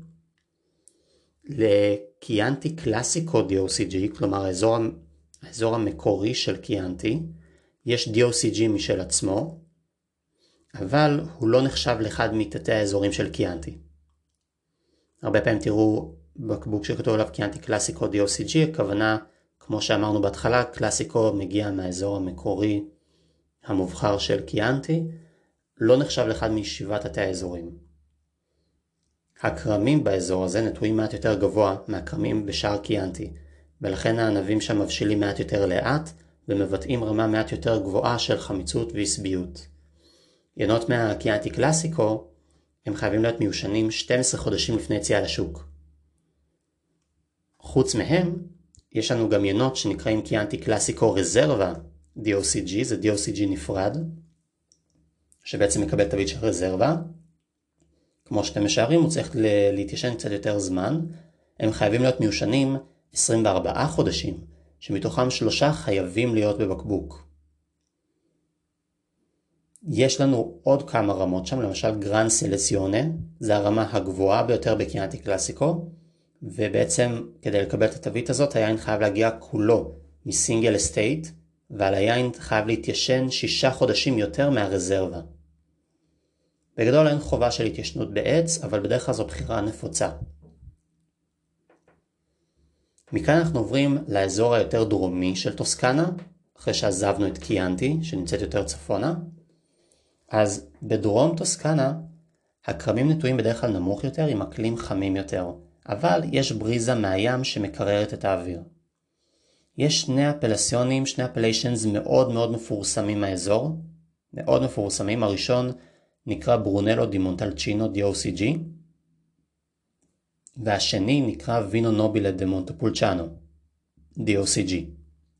לקיאנטי קלאסיקו די או סי ג'י, כלומר האזור, האזור המקורי של קיאנטי, יש די או סי ג'י משל עצמו, אבל הוא לא נחשב לאחד מתתי האזורים של קיאנטי. הרבה פעמים תראו בקבוק שכתוב עליו קיאנטי קלאסיקו די או סי ג'י, הכוונה, כמו שאמרנו בהתחלה, קלאסיקו מגיע מהאזור המקורי המובחר של קיאנטי, לא נחשב לאחד משבעת התאי האזורים. הקרמים באזור הזה נטועים מעט יותר גבוה מהקרמים בשאר קיאנטי, ולכן הענבים שם מבשילים מעט יותר לאט, ומבטאים רמה מעט יותר גבוהה של חמיצות ועשביות. ינות מהקיאנטי קלאסיקו הם חייבים להיות מיושנים שנים עשר חודשים לפני יציאה לשוק. חוץ מהם, יש לנו גם ינות שנקראים קיאנטי קלאסיקו רזרבה די או סי ג'י, זה די או סי ג'י נפרד, שבעצם מקבל תווית של רזרבה. כמו שאתם משערים, הוא צריך להתיישן קצת יותר זמן. הם חייבים להיות מיושנים עשרים וארבעה חודשים, שמתוכם שלושה חייבים להיות בבקבוק. יש לנו עוד כמה רמות שם, למשל גרן סלציונה, זה הרמה הגבוהה ביותר בקיאנטי קלאסיקו, ובעצם כדי לקבל את התווית הזאת, היין חייב להגיע כולו מסינגל אסטייט, ועל היין חייב להתיישן שישה חודשים יותר מהרזרבה. בגדול אין חובה של התיישנות בעץ, אבל בדרך כלל זו בחירה נפוצה. מכאן אנחנו עוברים לאזור היותר דרומי של טוסקנה, אחרי שעזבנו את קיאנטי, שנמצאת יותר צפונה. אז בדרום טוסקנה, הקרמים נטועים בדרך כלל נמוך יותר עם אקלים חמים יותר, אבל יש בריזה מהים שמקררת את האוויר. יש שני אפלסיונים, שני אפליישנס מאוד מאוד מפורסמים מהאזור, מאוד מפורסמים. הראשון נקרא ברונלו די מונטלצ'ינו די או סי ג'י, והשני נקרא וינו נובילה די מונטפולצ'אנו די או סי ג'י.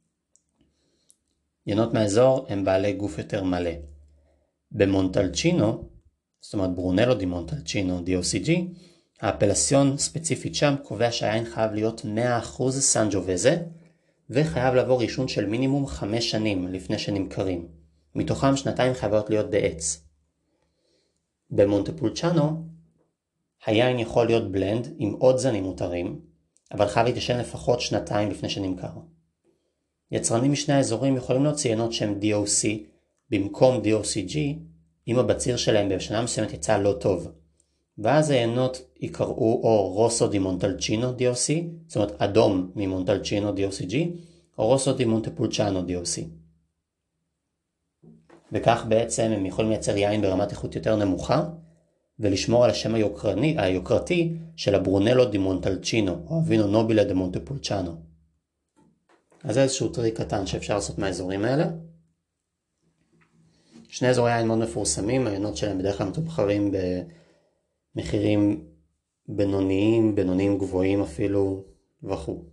ינות מהאזור הם בעלי גוף יותר מלא. במונטלצ'ינו, זאת אומרת ברונלו די מונטלצ'ינו די או סי ג'י, האפלסיון ספציפית שם קובע שהיין חייב להיות מאה אחוז סנג'ובזה, וחייב לעבור רישון של מינימום חמש שנים לפני שנמכרים. מתוכם שנתיים חייבות להיות בעץ. במונטפולצ'אנו, היין יכול להיות בלנד עם עוד זנים מותרים, אבל חייב להתיישן לפחות שנתיים לפני שנמכר. יצרנים משני האזורים יכולים להוציא ינות שהם די או סי במקום די או סי ג'י, אם הבציר שלהם בשנה מסוימת יצא לא טוב. ואז הינות יקראו או רוסו די מונטלצ'ינו די או סי, זאת אומרת אדום ממונטלצ'ינו די או סי ג'י, או רוסו די מונטפולצ'אנו די או סי. וכך בעצם הם יכולים לייצר יין ברמת איכות יותר נמוכה, ולשמור על השם היוקרני, היוקרתי של הברונלו די מונטלצ'ינו, או הווינו נובילה די מונטפולצ'אנו. אז זה איזשהו טריק קטן שאפשר לעשות מהאזורים האלה. שני אזורי יין מאוד מפורסמים, הינות שלהם בדרך כלל מתומחרים במחירים בינוניים, בינוניים גבוהים אפילו וכו'.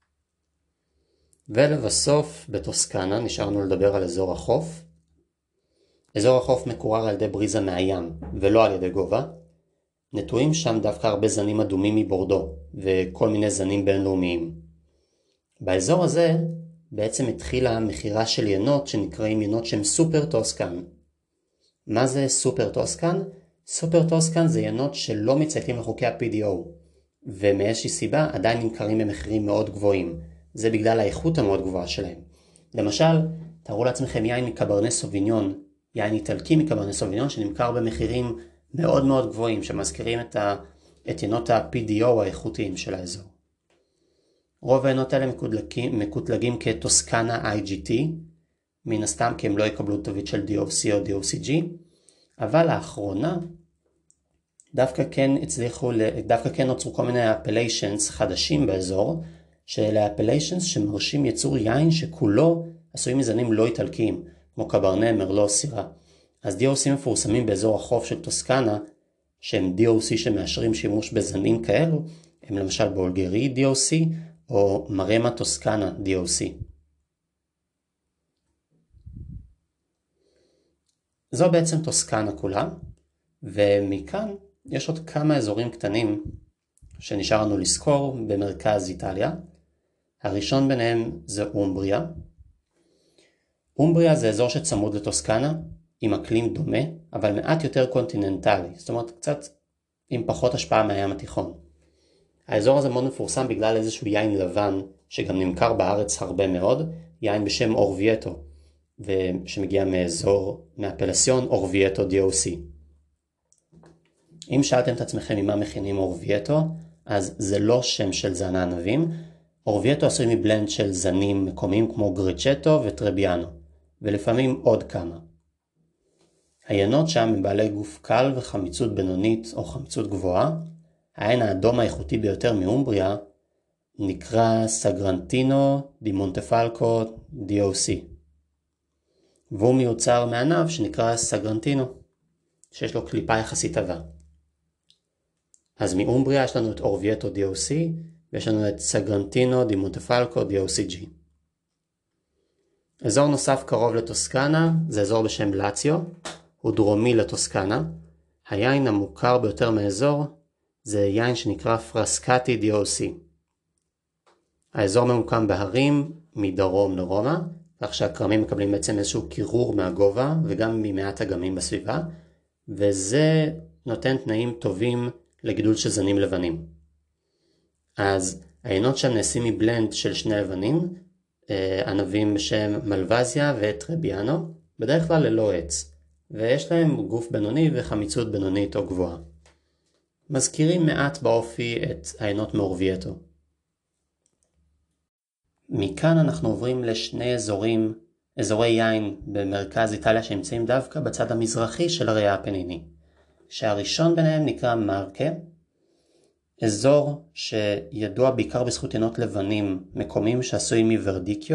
ולבסוף בטוסקנה נשארנו לדבר על אזור החוף. אזור החוף מקורר על ידי בריזה מהים ולא על ידי גובה. נטועים שם דווקא הרבה זנים אדומים מבורדו וכל מיני זנים בינלאומיים. באזור הזה בעצם התחילה מחירה של ינות שנקראים ינות שהם סופר טוסקן. מה זה סופר טוסקן? סופר טוסקן זה ינות שלא מצייתים לחוקי ה-פי די או, ומאיזושהי סיבה עדיין נמכרים במחירים מאוד גבוהים. זה בגלל האיכות המאוד גבוהה שלהם. למשל, תארו לעצמכם יין מקברנה סוביניון, יין איטלקי מקברנה סוביניון שנמכר במחירים מאוד מאוד גבוהים, שמזכירים את, ה... את ינות ה-פי די או האיכותיים של האזור. רוב הינות האלה מקוטלגים, מקוטלגים כטוסקנה איי ג'י טי, מן הסתם כי הם לא יקבלו תווית של די או סי או די או סי ג'י, אבל לאחרונה דווקא כן הצליחו, דווקא כן נוצרו כל מיני אפליישנס חדשים באזור, שאלה אפליישנס שמרשים יצור יין שכולו עשויים מזנים לא איטלקיים, כמו קברנה, מרלו, סירה. אז די או סי מפורסמים באזור החוף של טוסקנה, שהם די או סי שמאשרים שימוש בזנים כאלו, הם למשל בולגרי די או סי, או מרמה טוסקנה די או סי. זו בעצם טוסקנה כולה, ומכאן יש עוד כמה אזורים קטנים שנשאר לנו לזכור במרכז איטליה. הראשון ביניהם זה אומבריה. אומבריה זה אזור שצמוד לטוסקנה, עם אקלים דומה, אבל מעט יותר קונטיננטלי, זאת אומרת קצת עם פחות השפעה מהים התיכון. האזור הזה מאוד מפורסם בגלל איזשהו יין לבן, שגם נמכר בארץ הרבה מאוד, יין בשם אורווייטו, ושמגיע מאזור, מאפלסיון אורווייטו די או סי. אם שאלתם את עצמכם ממה מכינים אורווייטו, אז זה לא שם של זן הענבים. אורווייטו עשוי מבלנד של זנים מקומיים כמו גריצ'טו וטרביאנו, ולפעמים עוד כמה. העיינות שם הם בעלי גוף קל וחמיצות בינונית או חמיצות גבוהה. העין האדום האיכותי ביותר מאומבריה נקרא סגרנטינו די מונטפלקו די או סי, והוא מיוצר מענב שנקרא סגרנטינו, שיש לו קליפה יחסית עבה. אז מאומבריה יש לנו את אורווייטו די או סי, ויש לנו את סגרנטינו די מונטפלקו די או סי ג'י. אזור נוסף קרוב לטוסקנה זה אזור בשם לאציו, הוא דרומי לטוסקנה. היין המוכר ביותר מהאזור זה יין שנקרא פרסקטי די או סי. האזור ממוקם בהרים מדרום לרומא, כך שהכרמים מקבלים בעצם איזשהו קירור מהגובה וגם ממעט אגמים בסביבה, וזה נותן תנאים טובים לגידול של זנים לבנים. אז העיינות שם נעשים מבלנד של שני לבנים, ענבים בשם מלווזיה וטרביאנו, בדרך כלל ללא עץ, ויש להם גוף בינוני וחמיצות בינונית או גבוהה. מזכירים מעט באופי את העיינות מאורווייטו. מכאן אנחנו עוברים לשני אזורים, אזורי יין במרכז איטליה שנמצאים דווקא בצד המזרחי של הרי האפניני, שהראשון ביניהם נקרא מרקה, אזור שידוע בעיקר בזכות עיינות לבנים מקומיים שעשויים מוורדיקיו,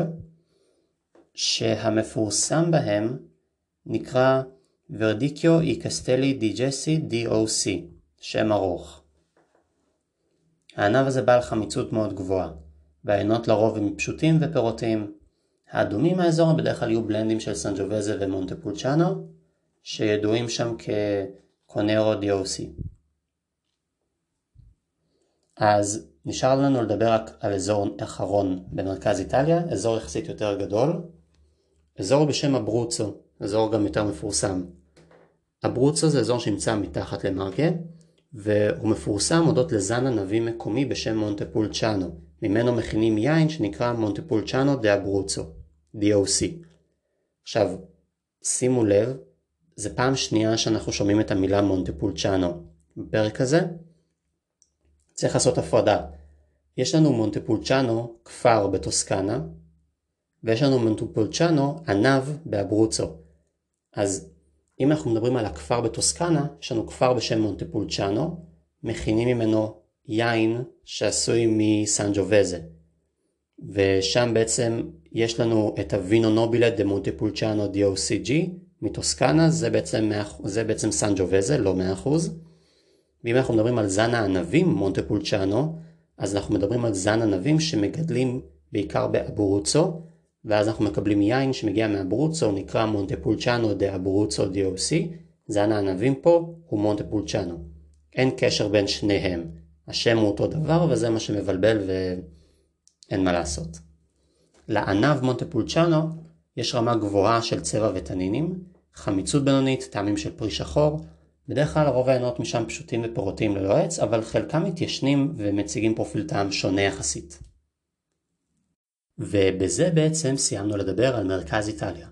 שהמפורסם בהם נקרא ורדיקיו אי קסטלי די ג'סי די או סי, שם ארוך. הענב הזה בעל חמיצות מאוד גבוהה, והעיינות לרוב הם פשוטים ופירותיים. האדומים מהאזור הם בדרך כלל יהיו בלנדים של סנג'ובזה ומונטפולצ'אנו, שידועים שם כקונרו די או סי. אז נשאר לנו לדבר רק על אזור אחרון במרכז איטליה, אזור יחסית יותר גדול. אזור בשם אברוצו, אזור גם יותר מפורסם. אברוצו זה אזור שנמצא מתחת למרקה, והוא מפורסם הודות לזן ענבים מקומי בשם מונטפולצ'אנו. ממנו מכינים יין שנקרא מונטפולצ'אנו דה אברוצו, די או סי. עכשיו, שימו לב, זה פעם שנייה שאנחנו שומעים את המילה מונטפולצ'אנו. בפרק הזה צריך לעשות הפרדה. יש לנו מונטפולצ'אנו, כפר בטוסקנה, ויש לנו מונטפולצ'אנו, ענב באברוצו. אז אם אנחנו מדברים על הכפר בטוסקנה, יש לנו כפר בשם מונטפולצ'אנו, מכינים ממנו יין שעשוי מסנג'ובזה. ושם בעצם יש לנו את הווינו נובילה דה מונטפולצ'אנו די או סי ג'י מטוסקנה, זה בעצם, זה בעצם סנג'ובזה, לא מאה אחוז. ואם אנחנו מדברים על זן הענבים מונטפולצ'אנו, אז אנחנו מדברים על זן ענבים שמגדלים בעיקר באברוצו, ואז אנחנו מקבלים יין שמגיע מאברוצו, נקרא מונטפולצ'אנו דה אברוצו די או סי. זן הענבים פה הוא מונטפולצ'אנו. אין קשר בין שניהם. השם הוא אותו דבר וזה מה שמבלבל ואין מה לעשות. לענב מונטפולצ'אנו יש רמה גבוהה של צבע וטנינים, חמיצות בינונית, טעמים של פרי שחור. בדרך כלל הרוב העיינות משם פשוטים ופירותיים ללא עץ, אבל חלקם מתיישנים ומציגים פרופיל טעם שונה יחסית. ובזה בעצם סיימנו לדבר על מרכז איטליה.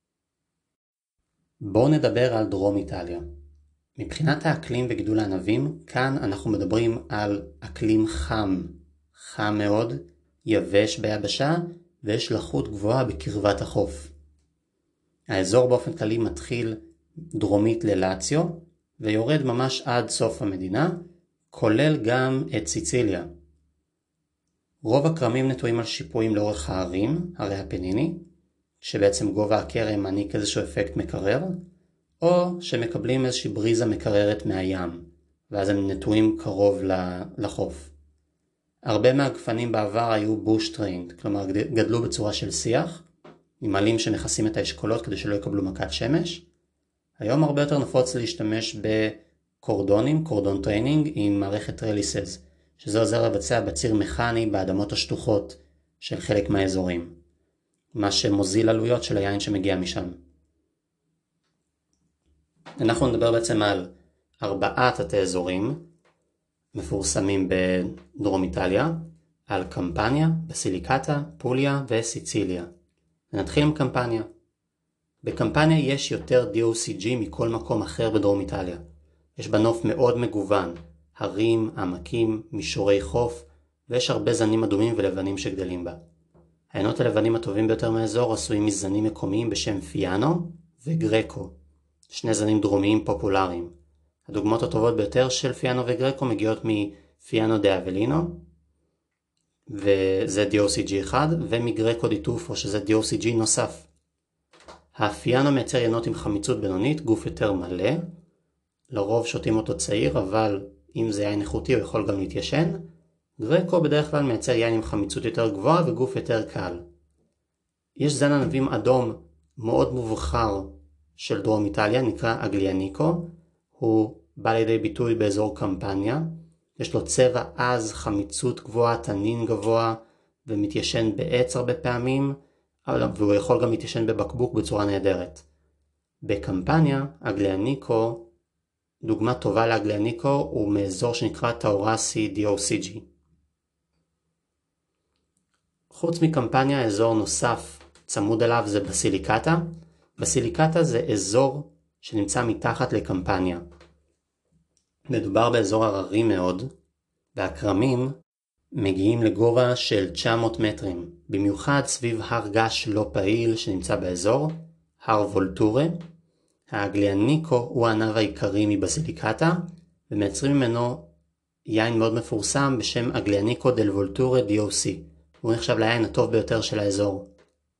בואו נדבר על דרום איטליה. מבחינת האקלים וגידול הענבים, כאן אנחנו מדברים על אקלים חם, חם מאוד, יבש ביבשה, ויש לחות גבוהה בקרבת החוף. האזור באופן כללי מתחיל דרומית ללאציו, ויורד ממש עד סוף המדינה, כולל גם את סיציליה. רוב הכרמים נטועים על שיפועים לאורך ההרים, הרי הפניני, שבעצם גובה הכרם מעניק איזשהו אפקט מקרר, או שמקבלים איזושהי בריזה מקררת מהים, ואז הם נטועים קרוב לחוף. הרבה מהגפנים בעבר היו בוש טריינד, כלומר גדלו בצורה של שיח, עם עלים שמכסים את האשכולות כדי שלא יקבלו מכת שמש. היום הרבה יותר נפוץ להשתמש בקורדונים, קורדון טריינינג עם מערכת טרליסס, שזה עוזר לבצע בציר מכני באדמות השטוחות של חלק מהאזורים, מה שמוזיל עלויות של היין שמגיע משם. אנחנו נדבר בעצם על ארבעת תתי אזורים מפורסמים בדרום איטליה, על קמפניה, בסיליקטה, פוליה וסיציליה. ונתחיל עם קמפניה. בקמפניה יש יותר די או סי ג'י מכל מקום אחר בדרום איטליה. יש בה נוף מאוד מגוון. הרים, עמקים, מישורי חוף, ויש הרבה זנים אדומים ולבנים שגדלים בה. העיינות הלבנים הטובים ביותר מהאזור עשויים מזנים מקומיים בשם פיאנו וגרקו, שני זנים דרומיים פופולריים. הדוגמאות הטובות ביותר של פיאנו וגרקו מגיעות מפיאנו דה אבלינו, וזה די או סי ג'י אחד, ומגרקו די טופו, שזה די או סי ג'י נוסף. הפיאנו מייצר עיינות עם חמיצות בינונית, גוף יותר מלא. לרוב שותים אותו צעיר, אבל אם זה יין איכותי הוא יכול גם להתיישן. גרקו בדרך כלל מייצר יין עם חמיצות יותר גבוהה וגוף יותר קל. יש זן ענבים אדום מאוד מובחר של דרום איטליה, נקרא אגליאניקו. הוא בא לידי ביטוי באזור קמפניה. יש לו צבע עז, חמיצות גבוהה, תנין גבוה, ומתיישן בעץ הרבה פעמים, והוא יכול גם להתיישן בבקבוק בצורה נהדרת. בקמפניה, אגליאניקו, דוגמה טובה לאגליאניקו, הוא מאזור שנקרא טאורסי די או סי ג'י. חוץ מקמפניה, אזור נוסף צמוד אליו זה בסיליקטה. בסיליקטה זה אזור שנמצא מתחת לקמפניה. מדובר באזור הררי מאוד, והקרמים מגיעים לגובה של תשע מאות מטרים, במיוחד סביב הר געש לא פעיל שנמצא באזור, הר וולטורה. האגליאניקו הוא הענב העיקרי מבסיליקטה, ומייצרים ממנו יין מאוד מפורסם בשם אגליאניקו דל וולטורה די או סי. הוא נחשב ליין הטוב ביותר של האזור.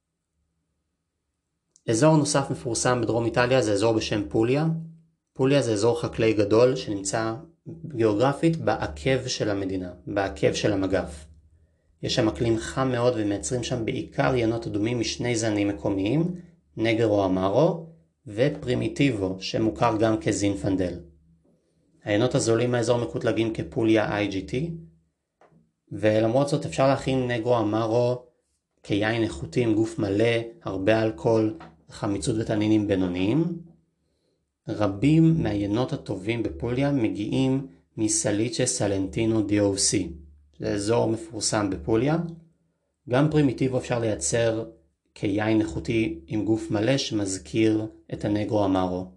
אזור נוסף מפורסם בדרום איטליה זה אזור בשם פוליה. פוליה זה אזור חקלאי גדול שנמצא גיאוגרפית בעקב של המדינה, בעקב של המגף. יש שם אקלים חם מאוד ומייצרים שם בעיקר יינות אדומים משני זנים מקומיים, נגרו אמרו ופרימיטיבו, שמוכר גם כזינפנדל. היינות הזולים מהאזור מקוטלגים כפוליה איי ג'י טי, ולמרות זאת אפשר להכין נגרו אמרו כיין איכותי עם גוף מלא, הרבה אלכוהול, חמיצות ותנינים בינוניים. רבים מהיינות הטובים בפוליה מגיעים מסליצ'ה סלנטינו די או סי, זה אזור מפורסם בפוליה. גם פרימיטיבו אפשר לייצר כיין איכותי עם גוף מלא שמזכיר את הנגרו אמרו.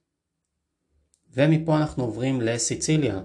ומפה אנחנו עוברים לסיציליה.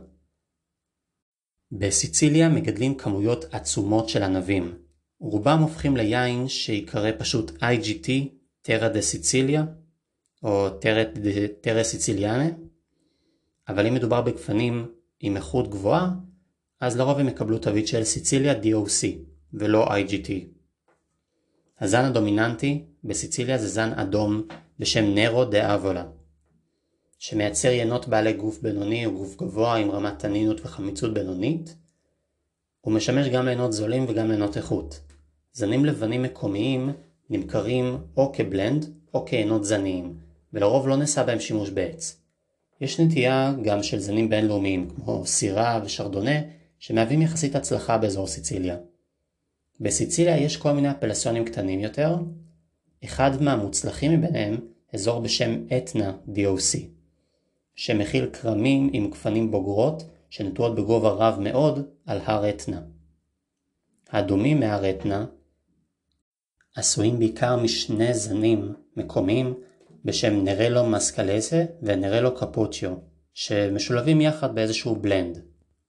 בסיציליה מגדלים כמויות עצומות של ענבים. רובם הופכים ליין שיקרא פשוט איי ג'י טי, טרה דה סיציליה, או טרה סיציליאנה. אבל אם מדובר בגפנים עם איכות גבוהה, אז לרוב הם יקבלו תווית של סיציליה די או סי, ולא איי ג'י טי. הזן הדומיננטי בסיציליה זה זן אדום בשם נרו דה אבולה, שמייצר יינות בעלי גוף בינוני או גוף גבוה עם רמת תנינות וחמיצות בינונית. הוא משמש גם לעינות זולים וגם לעינות איכות. זנים לבנים מקומיים נמכרים או כבלנד או כעינות זניים, ולרוב לא נעשה בהם שימוש בעץ. יש נטייה גם של זנים בינלאומיים כמו סירה ושרדונה שמהווים יחסית הצלחה באזור סיציליה. בסיציליה יש כל מיני אפלסיונים קטנים יותר. אחד מהמוצלחים מביניהם אזור בשם אתנה די או סי, שמכיל קרמים עם גפנים בוגרות שנטועות בגובה רב מאוד על הר אתנה. האדומים מהר אתנה עשויים בעיקר משני זנים מקומיים בשם נרלו מסקלסה ונרלו קפוצ'יו, שמשולבים יחד באיזשהו בלנד.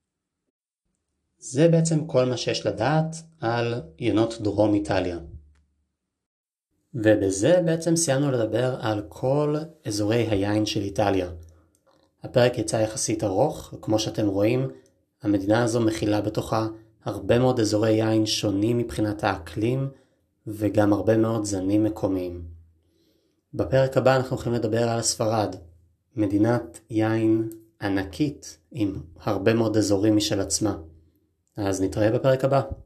זה בעצם כל מה שיש לדעת על יינות דרום איטליה. ובזה בעצם סיימנו לדבר על כל אזורי היין של איטליה. הפרק יצא יחסית ארוך, וכמו שאתם רואים, המדינה הזו מכילה בתוכה הרבה מאוד אזורי יין שונים מבחינת האקלים, וגם הרבה מאוד זנים מקומיים. בפרק הבא אנחנו הולכים לדבר על ספרד, מדינת יין ענקית עם הרבה מאוד אזורים משל עצמה. אז נתראה בפרק הבא.